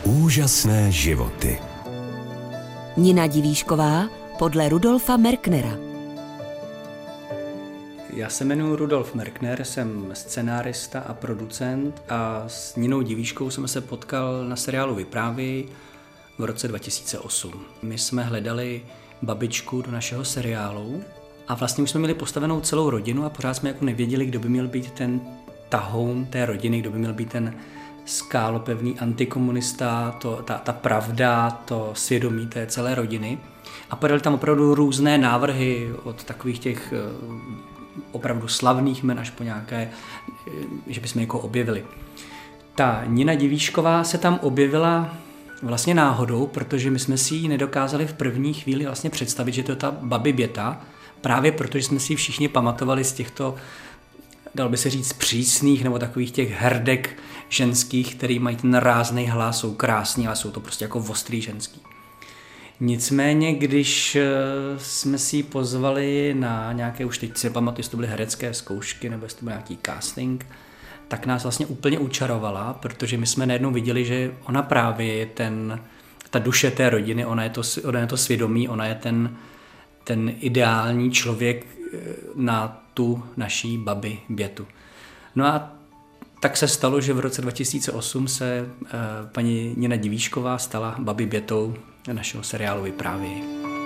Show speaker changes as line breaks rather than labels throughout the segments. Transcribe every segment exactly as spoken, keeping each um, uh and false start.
Úžasné životy.
Nina Divíšková podle Rudolfa Merknera.
Já se jmenuji Rudolf Merkner, jsem scenárista a producent a s Ninou Divíškou jsem se potkal na seriálu Vyprávěj v roce dva tisíce osm. My jsme hledali babičku do našeho seriálu a vlastně už jsme měli postavenou celou rodinu a pořád jsme jako nevěděli, kdo by měl být ten tahoun té rodiny, kdo by měl být ten skálopevný antikomunista, to, ta, ta pravda, to svědomí té celé rodiny. A padaly tam opravdu různé návrhy od takových těch opravdu slavných jmen až po nějaké, že bychom jako objevili. Ta Nina Divíšková se tam objevila vlastně náhodou, protože my jsme si ji nedokázali v první chvíli vlastně představit, že to je ta babi Běta, právě protože jsme si ji všichni pamatovali z těchto, dalo by se říct, přísných nebo takových těch herdek ženských, který mají ten rázný hlas, jsou krásní, ale jsou to prostě jako ostrý ženský. Nicméně, když jsme si ji pozvali na nějaké, už teď si pamatuju, jestli to byly herecké zkoušky nebo jestli to byl nějaký casting, tak nás vlastně úplně učarovala, protože my jsme najednou viděli, že ona právě je ten, ta duše té rodiny, ona je to, ona je to svědomí, ona je ten, ten ideální člověk na tu naší babi Bětu. No a tak se stalo, že v roce dva tisíce osm se uh, paní Nina Divíšková stala babi Bětou našeho seriálu Vyprávěj.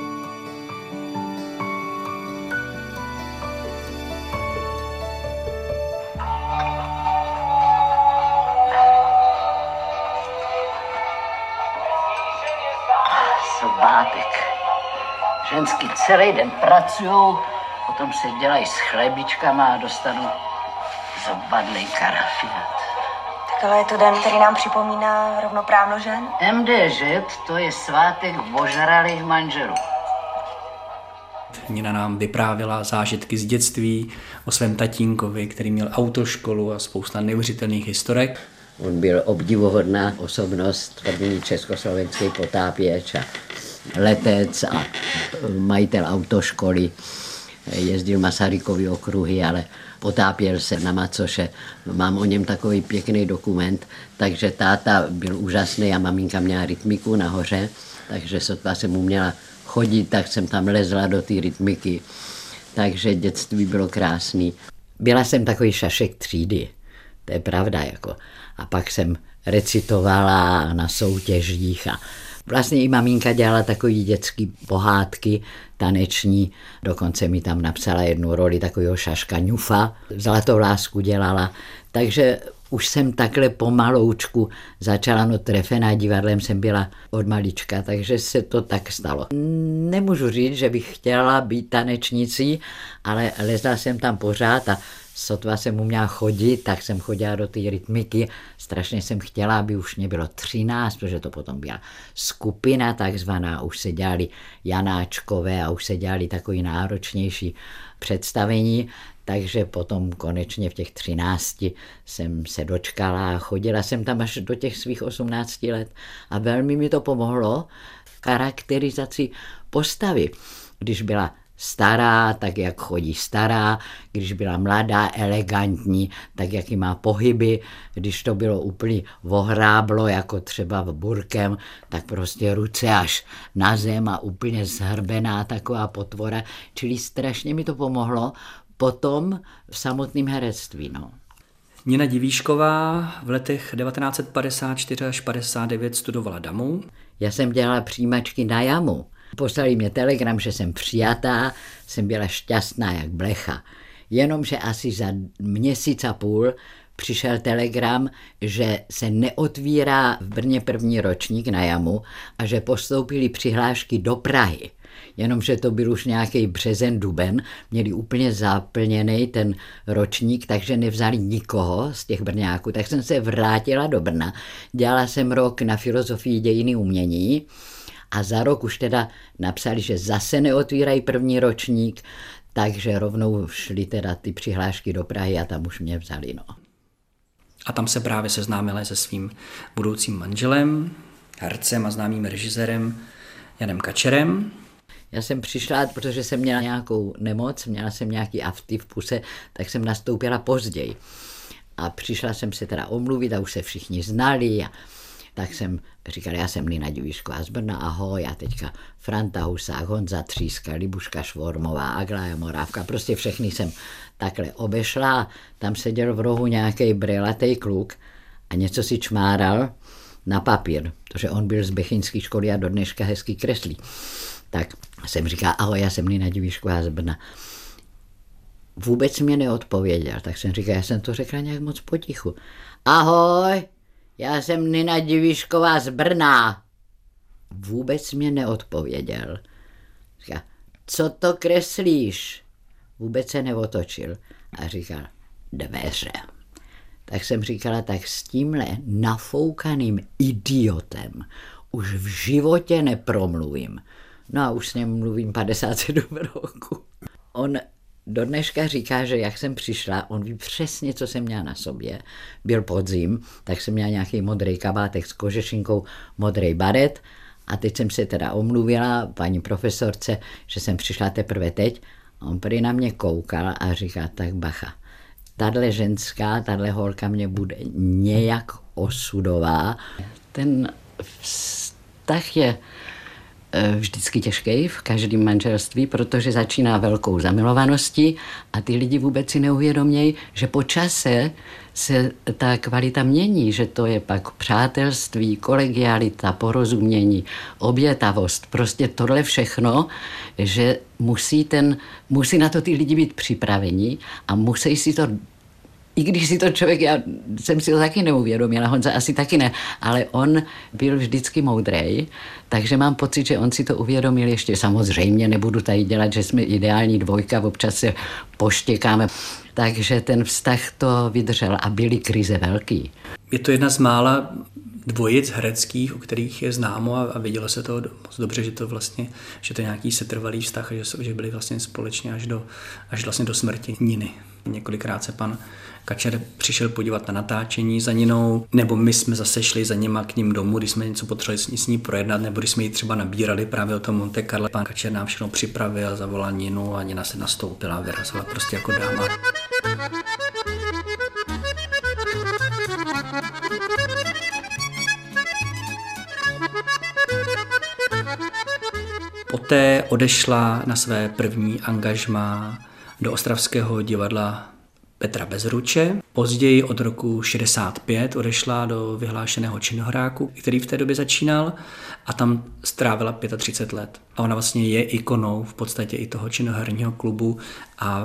Svátek. Ženský celý den pracujou, potom se dělají s chlebičkama a dostanou zabadlej karafiát.
Tak ale je to den, který nám připomíná rovnoprávnost žen?
M D Ž, to je svátek ožralých manželů.
Nina nám vyprávěla zážitky z dětství o svém tatínkovi, který měl autoškolu a spousta neuvěřitelných historek.
On byl obdivuhodná osobnost, první československý potápěč a letec a majitel autoškoly. Jezdil Masarykovy okruhy, ale potápěl se na macoše. Mám o něm takový pěkný dokument, takže táta byl úžasný a maminka měla rytmiku nahoře, takže sotva jsem uměla chodit, tak jsem tam lezla do té rytmiky. Takže dětství bylo krásný. Byla jsem takový šašek třídy, to je pravda. Jako. A pak jsem recitovala na soutěžích a vlastně i maminka dělala takový dětský pohádky, taneční, dokonce mi tam napsala jednu roli takového šaška ňufa, Zlatou lásku dělala, takže už jsem takhle pomaloučku začala, no trefená divadlem jsem byla od malička, takže se to tak stalo. Nemůžu říct, že bych chtěla být tanečnicí, ale lezla jsem tam pořád a sotva jsem uměla chodit, tak jsem chodila do té rytmiky. Strašně jsem chtěla, aby už mě bylo třináct, protože to potom byla skupina takzvaná, už se dělali Janáčkové a už se dělali takový náročnější představení, takže potom konečně v těch třinácti jsem se dočkala a chodila jsem tam až do těch svých osmnácti let a velmi mi to pomohlo v charakterizaci postavy. Když byla stará, tak jak chodí stará, když byla mladá, elegantní, tak jaký má pohyby, když to bylo úplně vohráblo, jako třeba v burkem, tak prostě ruce až na zem a úplně zhrbená taková potvora, čili strašně mi to pomohlo potom v samotném herectví. No.
Nina Divíšková v letech devatenáct set padesát čtyři až padesát devět studovala Damu.
Já jsem dělala přijímačky na Jamu. Poslali mě telegram, že jsem přijatá, jsem byla šťastná jak blecha. Jenomže asi za měsíc a půl přišel telegram, že se neotvírá v Brně první ročník na Jamu a že postoupili přihlášky do Prahy. Jenomže to byl už nějaký březen, duben, měli úplně zaplněný ten ročník, takže nevzali nikoho z těch Brňáků. Tak jsem se vrátila do Brna, dělala jsem rok na filozofii dějiny umění a za rok už teda napsali, že zase neotvírají první ročník, takže rovnou šly teda ty přihlášky do Prahy a tam už mě vzali. No.
A tam se právě seznámila se svým budoucím manželem, hercem a známým režisérem Janem Kačerem.
Já jsem přišla, protože jsem měla nějakou nemoc, měla jsem nějaký afty v puse, tak jsem nastoupila později. A přišla jsem se teda omluvit a už se všichni znali a Tak jsem říkal, já jsem Nina Divíšková z Brna, ahoj, a teďka Franta Husák, Honza Tříska, Libuška Švormová, Aglaja Morávka, prostě všechny jsem takhle obešla. Tam seděl v rohu nějaký brilatej kluk a něco si čmáral na papír, protože on byl z Bechyňské školy a do dneška hezky kreslí. Tak jsem říkal, ahoj, já jsem Nina Divíšková z Brna. Vůbec mě neodpověděl, tak jsem říkal, já jsem to řekla nějak moc potichu. Ahoj, já jsem Nina Divíšková z Brna. Vůbec mě neodpověděl. Říkal, co to kreslíš? Vůbec se neotočil a říkal, dveře. Tak jsem říkala, tak s tímhle nafoukaným idiotem už v životě nepromluvím. No a už s ním mluvím padesát sedm roku. On do dneška říká, že jak jsem přišla, on ví přesně, co jsem měla na sobě. Byl podzim, tak jsem měla nějaký modrý kabátek s kožešinkou, modrý baret a teď jsem se teda omluvila paní profesorce, že jsem přišla teprve teď. On prý na mě koukal a říká, tak bacha, tahle ženská, tahle holka mě bude nějak osudová. Ten vztah je vždycky těžký v každém manželství, protože začíná velkou zamilovaností a ty lidi vůbec si neuvědomějí, že po čase se ta kvalita mění, že to je pak přátelství, kolegialita, porozumění, obětavost, prostě tohle všechno, že musí, ten, musí na to ty lidi být připraveni a musí si to, i když si to člověk, já jsem si to taky neuvědomila, Honza asi taky ne, ale on byl vždycky moudrej, takže mám pocit, že on si to uvědomil ještě. Samozřejmě nebudu tady dělat, že jsme ideální dvojka, občas se poštěkáme, takže ten vztah to vydržel a byly krize velký.
Je to jedna z mála dvojic hereckých, o kterých je známo a, a vidělo se to moc dobře, že to vlastně, že to je nějaký setrvalý vztah a že, že byli vlastně společně až do, až vlastně do smrti Niny. Několikrát se pan Kačer přišel podívat na natáčení za Ninou, nebo my jsme zase šli za nima k ním domů, když jsme něco potřebovali s ní projednat, nebo když jsme ji třeba nabírali právě o tom Monte Carlo. Pan Kačer nám všechno připravil, zavolal Ninu a Nina se nastoupila a vyrazila prostě jako dáma. Poté odešla na své první angažmá do ostravského divadla Petra Bezruče. Později od roku šedesát pět odešla do vyhlášeného činohráku, který v té době začínal a tam strávila třicet pět let. A ona vlastně je ikonou v podstatě i toho činoherního klubu a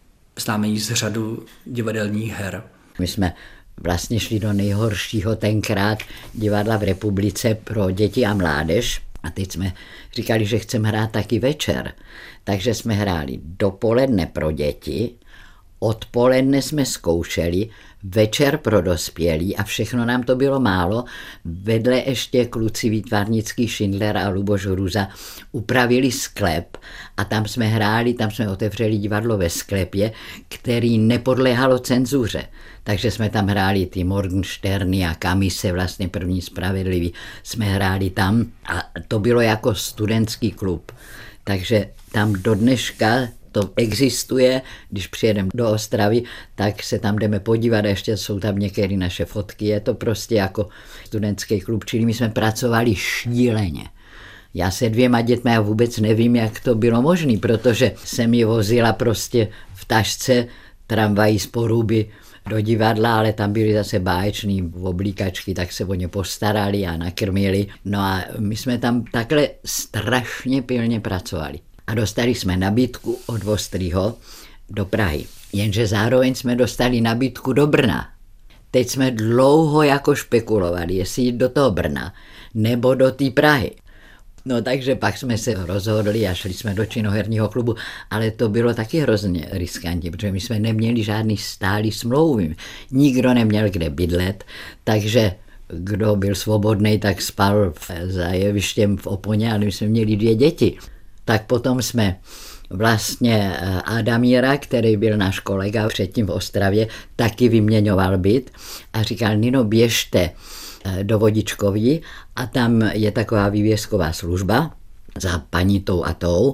známe ji z řadu divadelních her.
My jsme vlastně šli do nejhoršího tenkrát divadla v republice pro děti a mládež. A teď jsme říkali, že chceme hrát taky večer. Takže jsme hráli dopoledne pro děti, odpoledne jsme zkoušeli, večer pro dospělí a všechno nám to bylo málo. Vedle ještě kluci výtvarnický Schindler a Luboš Hruza upravili sklep a tam jsme hráli, tam jsme otevřeli divadlo ve sklepě, který nepodléhalo cenzuře. Takže jsme tam hráli ty Morgensterny a Kamise, vlastně první spravedlivý, jsme hráli tam a to bylo jako studentský klub. Takže tam do dneška to existuje, když přijedeme do Ostravy, tak se tam jdeme podívat, ještě jsou tam některé naše fotky, je to prostě jako studentský klub, čili my jsme pracovali šíleně. Já se dvěma dětmi já vůbec nevím, jak to bylo možné, protože jsem ji vozila prostě v tašce tramvají z Poruby do divadla, ale tam byly zase báječní oblíkačky, tak se o ně postarali a nakrmili. No a my jsme tam takhle strašně pilně pracovali. A dostali jsme nabídku od Ostrýho do Prahy. Jenže zároveň jsme dostali nabídku do Brna. Teď jsme dlouho jako špekulovali, jestli jít do toho Brna nebo do té Prahy. No takže pak jsme se rozhodli a šli jsme do činoherního klubu, ale to bylo taky hrozně riskantní, protože my jsme neměli žádný stálý smlouvy. Nikdo neměl kde bydlet, takže kdo byl svobodný, tak spal za jevištěm v Oponě, ale my jsme měli dvě děti. Tak potom jsme vlastně Adamíra, který byl náš kolega předtím v Ostravě, taky vyměňoval byt a říkal, Nino, běžte do Vodičkový a tam je taková vývězková služba za paní tou a tou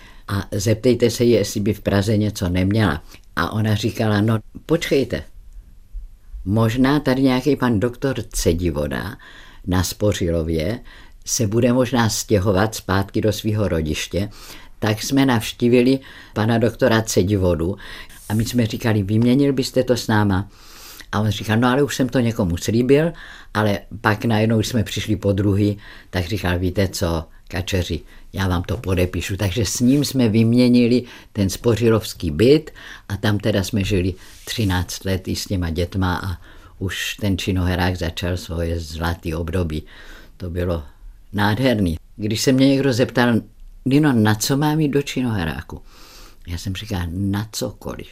a zeptejte se jí, jestli by v Praze něco neměla. A ona říkala, no počkejte, možná tady nějaký pan doktor Cedivoda na Spořilově se bude možná stěhovat zpátky do svého rodiště, tak jsme navštívili pana doktora Cedivodu a my jsme říkali, vyměnil byste to s náma? A on říkal, no ale už jsem to někomu slíbil, ale pak najednou jsme přišli po druhý, tak říkal, víte co, kačeři, já vám to podepíšu. Takže s ním jsme vyměnili ten spořilovský byt a tam teda jsme žili třináct let i s těma dětma a už ten činoherák začal svoje zlatý období. To bylo nádherný. Když se mě někdo zeptal, Nino, na co mám jít do činoheráku? Já jsem říkal, na cokoliv.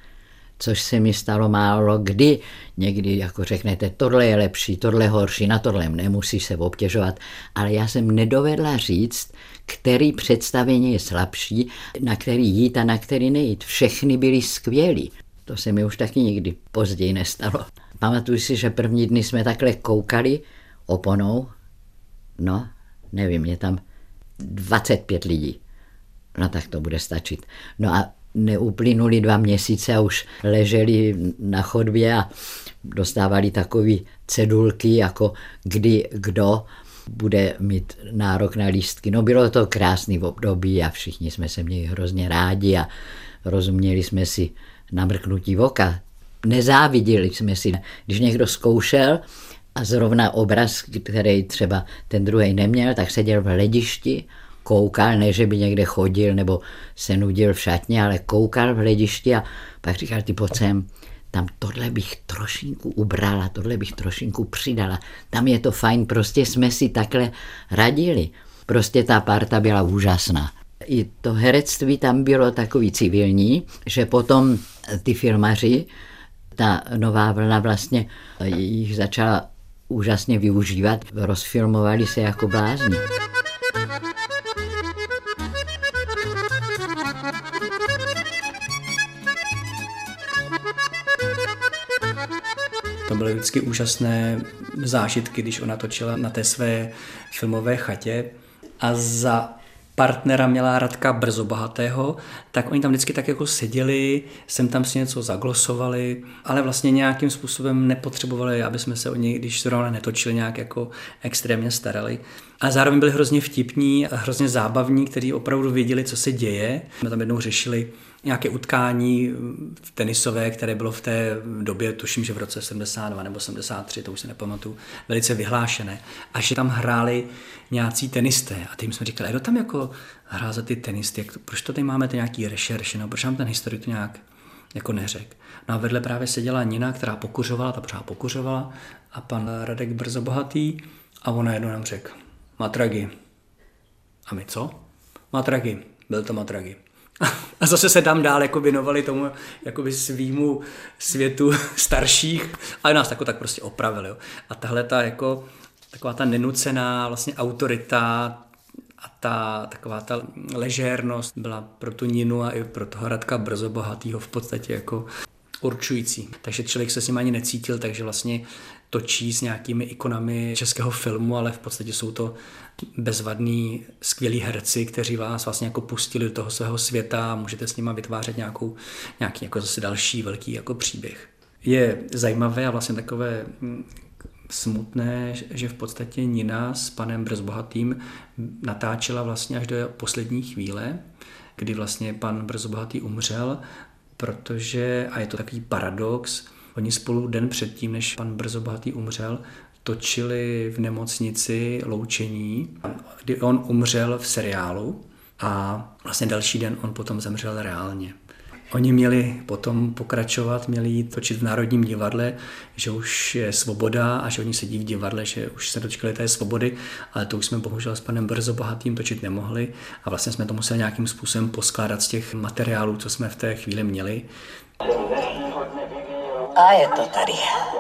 Což se mi stalo málo kdy. Někdy jako řeknete, tohle je lepší, tohle je horší, na tohle nemusíš se obtěžovat. Ale já jsem nedovedla říct, který představení je slabší, na který jít a na který nejít. Všechny byly skvělý. To se mi už taky nikdy později nestalo. Pamatuju si, že první dny jsme takhle koukali oponou. No, nevím, je tam dvacet pět lidí. No tak to bude stačit. No a neuplynuli dva měsíce a už leželi na chodbě a dostávali takové cedulky, jako kdy kdo bude mít nárok na lístky. No bylo to krásný období a všichni jsme se měli hrozně rádi a rozuměli jsme si na mrknutí oka. Nezáviděli jsme si, když někdo zkoušel a zrovna obraz, který třeba ten druhý neměl, tak seděl v hledišti, koukal, ne, že by někde chodil nebo se nudil v šatně, ale koukal v hledišti a pak říkal, ty pojď sem, tam tohle bych trošinku ubrala, tohle bych trošinku přidala, tam je to fajn, prostě jsme si takhle radili. Prostě ta parta byla úžasná. I to herectví tam bylo takový civilní, že potom ty filmaři, ta nová vlna vlastně jich začala úžasně využívat, rozfilmovali se jako blázni.
To byly vždycky úžasné zážitky, když ona točila na té své filmové chatě a za partnera měla Radka Brzobohatého, tak oni tam vždycky tak jako seděli, sem tam si něco zaglosovali, ale vlastně nějakým způsobem nepotřebovali, aby jsme se o něj, když zrovna netočili, nějak jako extrémně starali. A zároveň byli hrozně vtipní a hrozně zábavní, kteří opravdu věděli, co se děje. My tam jednou řešili nějaké utkání tenisové, které bylo v té době, tuším, že v roce sedmdesát dva nebo sedmdesát tři, to už se nepamatuju, velice vyhlášené. A že tam hráli nějací tenisté. A tím jsme říkali, kdo tam jako hrál za ty tenisty, jak to, proč to tady máme ty nějaký rešerše, no, proč nám ten historik to nějak jako neřekl. No a vedle právě seděla Nina, která pokuřovala, ta pořád pokuřovala, a pan Radek Brzobohatý, a ona jednou nám řekl, Matragi. A my co? Matragi, byl to Matragi. A zase se tam dál jako věnovali tomu jakoby svýmu světu starších, ale nás tako tak prostě opravili. Jo. A tahle ta jako taková ta nenucená vlastně autorita a ta taková ta ležérnost byla pro tu Ninu a i pro toho Radka Brzobohatýho v podstatě jako určující. Takže člověk se s ním ani necítil, takže vlastně točí s nějakými ikonami českého filmu, ale v podstatě jsou to bezvadní, skvělí herci, kteří vás vlastně jako pustili do toho svého světa a můžete s nima vytvářet nějakou, nějaký jako zase další velký jako příběh. Je zajímavé a vlastně takové smutné, že v podstatě Nina s panem Brzobohatým natáčela vlastně až do poslední chvíle, kdy vlastně pan Brzobohatý umřel, protože, a je to takový paradox, oni spolu den předtím, než pan Brzobohatý umřel, točili v nemocnici Loučení, kdy on umřel v seriálu a vlastně další den on potom zemřel reálně. Oni měli potom pokračovat, měli jít točit v Národním divadle, že už je svoboda a že oni sedí v divadle, že už se dočkali té svobody, ale to už jsme bohužel s panem Brzobohatým točit nemohli a vlastně jsme to museli nějakým způsobem poskládat z těch materiálů, co jsme v té chvíli měli.
A je to tady.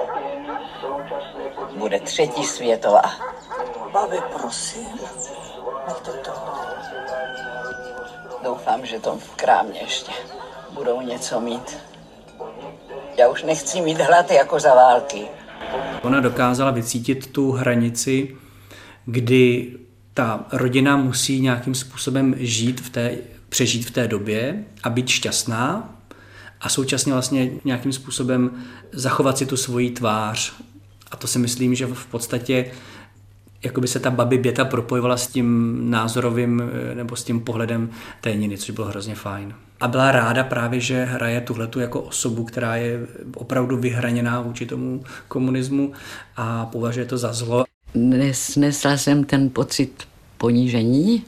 Bude třetí světová. Babi, prosím, nechte toho. Doufám, že to v krámě ještě budou něco mít. Já už nechci mít hlad jako za války.
Ona dokázala vycítit tu hranici, kdy ta rodina musí nějakým způsobem žít v té, přežít v té době a být šťastná a současně vlastně nějakým způsobem zachovat si tu svoji tvář. A to si myslím, že v podstatě Jakoby se ta Babi Běta propojovala s tím názorovým nebo s tím pohledem té Niny, což bylo hrozně fajn. A byla ráda právě, že hraje tuhletu jako osobu, která je opravdu vyhraněná vůči tomu komunismu a považuje to za zlo.
Nesnesla jsem ten pocit ponížení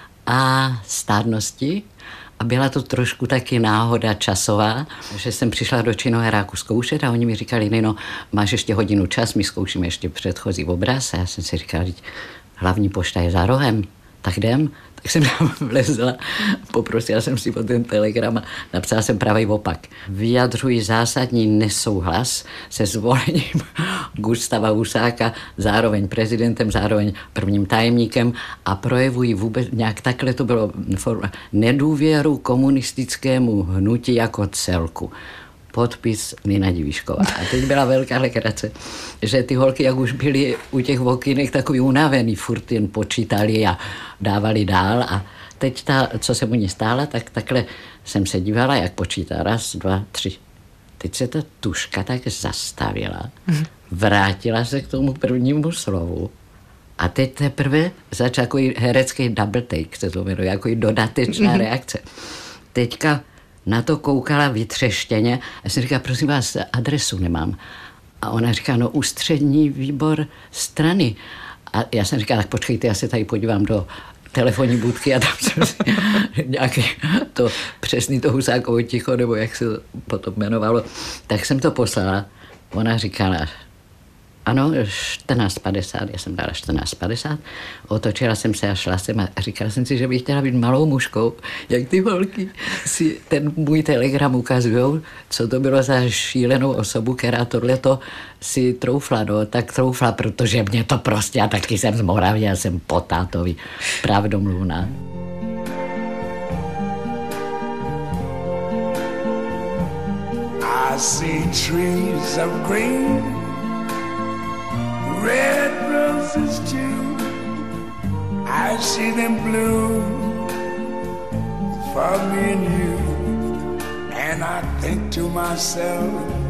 a stádnosti a byla to trošku taky náhoda časová, že jsem přišla do činoheráku zkoušet a oni mi říkali, Nino, máš ještě hodinu čas, my zkoušíme ještě předchozí obraz a já jsem si říkala, hlavní pošta je za rohem, tak jdem. Tak jsem tam vlezla, poprosila jsem si o ten telegram a napsala jsem pravý opak. Vyjadřuji zásadní nesouhlas se zvolením Gustáva Husáka, zároveň prezidentem, zároveň prvním tajemníkem a projevuji vůbec, nějak takhle to bylo, nedůvěru komunistickému hnutí jako celku. Podpis Nina Divíšková. A teď byla velká legrace, že ty holky, jak už byly u těch okynek takový unavený, furt jen počítali a dávali dál a teď ta, co se mu ní stála, tak takhle jsem se dívala, jak počítá. Raz, dva, tři. Teď se ta tuška tak zastavila, vrátila se k tomu prvnímu slovu a teď teprve začal jako herecký double take, se to jmenuje, jako dodatečná reakce. Teďka na to koukala vytřeštěně a jsem říkala, prosím vás, adresu nemám. A ona říká, no ústřední výbor strany. A já jsem říkala, tak počkejte, já se tady podívám do telefonní budky a tam jsem si nějaké to přesný to Husákovo ticho, nebo jak se to potom jmenovalo, tak jsem to poslala. Ona říkala, ano, čtrnáct padesát, já jsem dala čtrnáct padesát, otočila jsem se a šla jsem a říkala jsem si, že bych chtěla být malou mužkou, jak ty holky si ten můj telegram ukazujou, co to bylo za šílenou osobu, která tohleto si troufla, no, tak troufla, protože mě to prostě, já taky jsem z Moravy, já jsem po tátovi pravdomluvná.
I see trees of green, red roses too. I see them bloom for me and you. And I think to myself,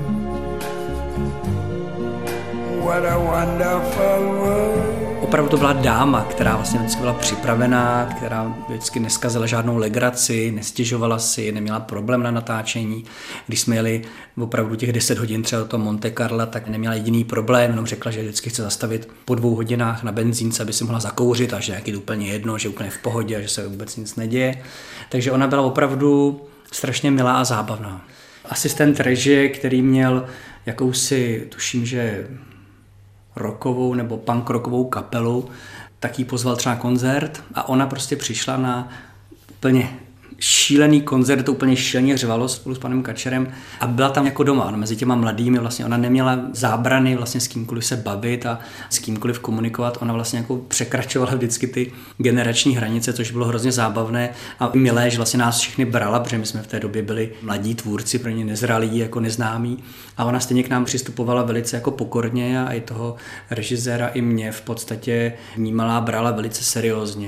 what a wonderful world.
Opravdu to byla dáma, která vlastně vždycky byla připravená, která vždycky neskazila žádnou legraci, nestěžovala si, neměla problém na natáčení. Když jsme jeli opravdu těch deset hodin třeba do toho Monte Carla, tak neměla jediný problém, jenom řekla, že vždycky chce zastavit po dvou hodinách na benzínce, aby si mohla zakouřit a že jak je to úplně jedno, že je úplně v pohodě a že se vůbec nic neděje. Takže ona byla opravdu strašně milá a zábavná. Asistent režie, který měl jakousi, tuším, že rockovou nebo punk rockovou kapelu, tak jí pozval třeba koncert a ona prostě přišla na úplně šílený koncert, to úplně šíleně řvalo spolu s panem Kačerem a byla tam jako doma, ona mezi těma mladými vlastně, ona neměla zábrany vlastně s kýmkoliv se bavit a s kýmkoliv komunikovat, ona vlastně jako překračovala vždycky ty generační hranice, což bylo hrozně zábavné a milé, že vlastně nás všechny brala, protože my jsme v té době byli mladí tvůrci, pro ně nezralí, jako neznámí a ona stejně k nám přistupovala velice jako pokorně a i toho režiséra i mě v podstatě vnímala a brala velice seriózně.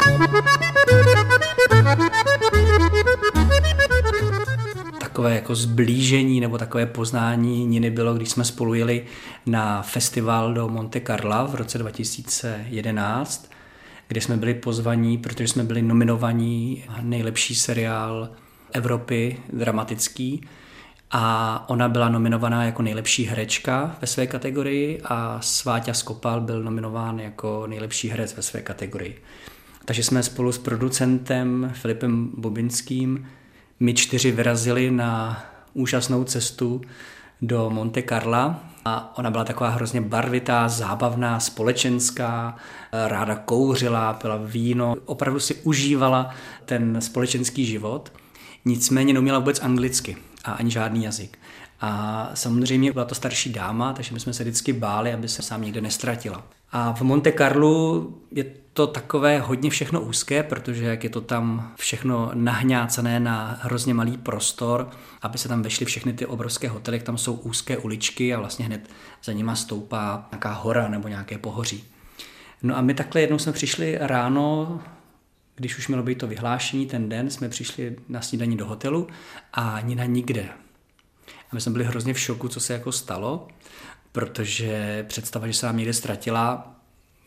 Takové jako zblížení nebo takové poznání Niny bylo, když jsme spolu jeli na festival do Monte Carla v roce dva tisíce jedenáct, kde jsme byli pozvaní, protože jsme byli nominovaní nejlepší seriál Evropy dramatický a ona byla nominovaná jako nejlepší herečka ve své kategorii a Sváťa Skopal byl nominován jako nejlepší herec ve své kategorii. Takže jsme spolu s producentem Filipem Bobinským my čtyři vyrazili na úžasnou cestu do Monte Carla a ona byla taková hrozně barvitá, zábavná, společenská, ráda kouřila, pila víno, opravdu si užívala ten společenský život, nicméně neuměla vůbec anglicky a ani žádný jazyk. A samozřejmě byla to starší dáma, takže my jsme se vždycky báli, aby se sám někde nestratila. A v Monte Carlu je to takové hodně všechno úzké, protože jak je to tam všechno nahňácané na hrozně malý prostor, aby se tam vešly všechny ty obrovské hotely, tam jsou úzké uličky a vlastně hned za nima stoupá nějaká hora nebo nějaké pohoří. No a my takhle jednou jsme přišli ráno, když už mělo být to vyhlášení, ten den jsme přišli na snídani do hotelu a Nina nikde. A my jsme byli hrozně v šoku, co se jako stalo, protože představa, že se nám někde ztratila,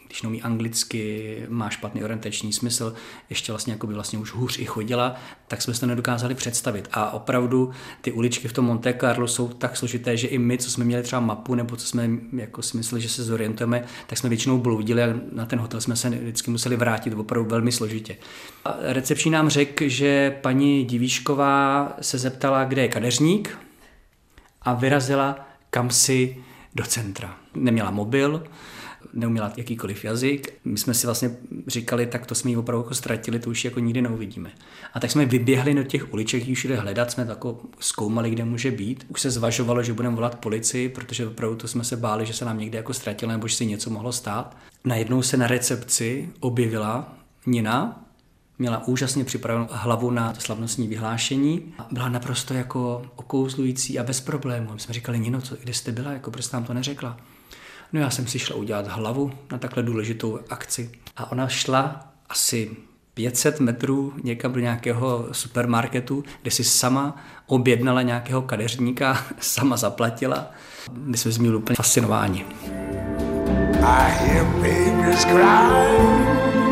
když neumí anglicky, má špatný orientační smysl, ještě vlastně jako by vlastně už hůř i chodila, tak jsme si to nedokázali představit. A opravdu ty uličky v tom Monte Carlo jsou tak složité, že i my, co jsme měli třeba mapu, nebo co jsme jako si mysleli, že se zorientujeme, tak jsme většinou bloudili a na ten hotel jsme se vždycky museli vrátit opravdu velmi složitě. A recepční nám řekl, že paní Divíšková se zeptala, kde je kadeřník, a vyrazila kamsi do centra. Neměla mobil, neuměla jakýkoliv jazyk. My jsme si vlastně říkali, tak to jsme ji opravdu jako ztratili, to už jako nikdy neuvidíme. A tak jsme vyběhli do těch uliček, ji všude hledat, jsme tako zkoumali, kde může být. Už se zvažovalo, že budeme volat policii, protože opravdu to jsme se báli, že se nám někde jako ztratila, nebo že si něco mohlo stát. Najednou se na recepci objevila Nina, měla úžasně připravenou hlavu na slavnostní vyhlášení a byla naprosto jako okouzlující a bez problémů. My jsme říkali, Nino, co, kde jste byla, jako prostě nám to neřekla. No já jsem si šla udělat hlavu na takhle důležitou akci. A ona šla asi pět set metrů někam do nějakého supermarketu, kde si sama objednala nějakého kadeřníka, sama zaplatila. My jsme z ní byli úplně fascinováni.
I hear babies cry,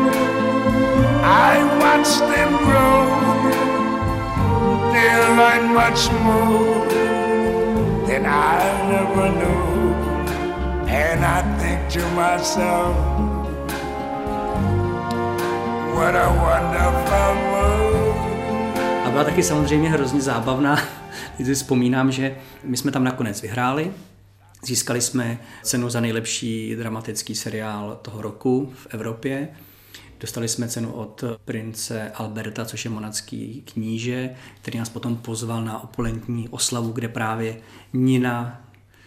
I watch them grow, they'll learn much more than I never knew. And I think to myself, what a wonderful world.
A byla taky samozřejmě hrozně zábavná. Teď si vzpomínám, že my jsme tam nakonec vyhráli. Získali jsme cenu za nejlepší dramatický seriál toho roku v Evropě. Dostali jsme cenu od prince Alberta, což je monacký kníže, který nás potom pozval na opulentní oslavu, kde právě Nina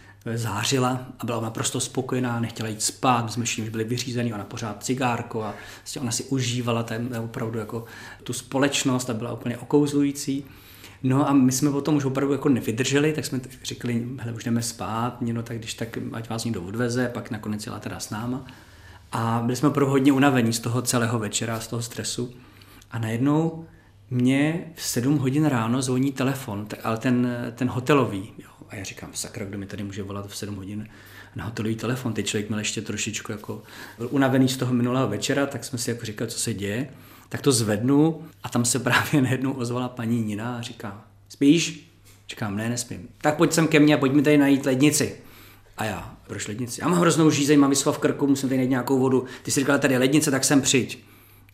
zářila a byla naprosto spokojená, nechtěla jít spát, my jsme všichni už byli vyřízení, ona pořád cigárko a vlastně ona si užívala ten, opravdu jako tu společnost a byla úplně okouzlující. No a my jsme potom už opravdu jako nevydrželi, tak jsme řekli, hele, už jdeme spát, no tak když tak, ať vás někdo odveze, pak nakonec jela teda s náma. A byli jsme opravdu hodně unavení z toho celého večera, z toho stresu. A najednou mě v sedm hodin ráno zvoní telefon, ale ten, ten hotelový. Jo. A já říkám, sakra, kdo mi tady může volat v sedm hodin na hotelový telefon. Teď člověk měl ještě trošičku jako byl unavený z toho minulého večera, tak jsme si jako říkali, co se děje. Tak to zvednu a tam se právě najednou ozvala paní Nina a říká, spíš? Říkám, ne, nespím. Tak pojď sem ke mně a pojď mi tady najít lednici. A já, proč lednici? Já mám hroznou žízeň, mám vysva v krku, musím tady najít nějakou vodu. Ty si říkala, tady je lednice, tak sem přijď.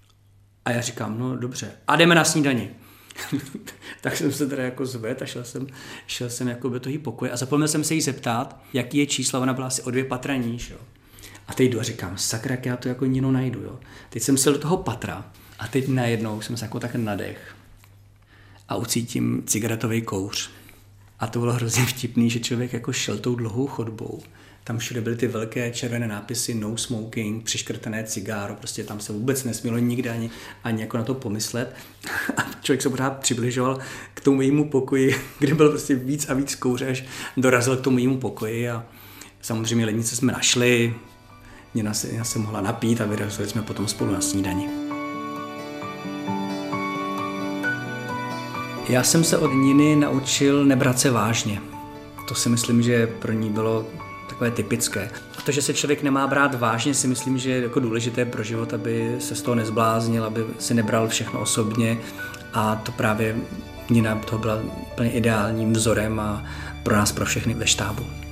A já říkám, no dobře, a jdeme na snídani. Tak jsem se teda jako zvedl a šel jsem, šel jsem jako do toho pokoje a zapomněl jsem se jí zeptat, jaký je číslo, ona byla asi o dvě patra níž, jo. A teď jdu a říkám, sakra, jak já to jako Ninu najdu, jo. Teď jsem šel do toho patra a teď najednou jsem se jako tak nadech a ucítím cigaretový kouř. A to bylo hrozně vtipný, že člověk jako šel tou dlouhou chodbou. Tam všude byly ty velké červené nápisy no smoking, přiškrtené cigáro, prostě tam se vůbec nesmělo nikdy ani, ani jako na to pomyslet. A člověk se pořád přibližoval k tomu jejímu pokoji, kde byl prostě víc a víc kouře, až dorazil k tomu jejímu pokoji a samozřejmě lednice jsme našli, Nina se, Nina se mohla napít a vyrazili jsme potom spolu na snídani. Já jsem se od Niny naučil nebrat se vážně. To si myslím, že pro ní bylo takové typické. A to, že se člověk nemá brát vážně, si myslím, že je jako důležité pro život, aby se z toho nezbláznil, aby si nebral všechno osobně. A to právě Nina toho byla úplně ideálním vzorem a pro nás, pro všechny ve štábu.